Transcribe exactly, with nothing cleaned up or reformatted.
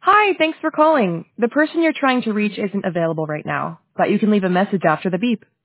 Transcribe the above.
Hi, thanks for calling. The person you're trying to reach isn't available right now, but you can leave a message after the beep.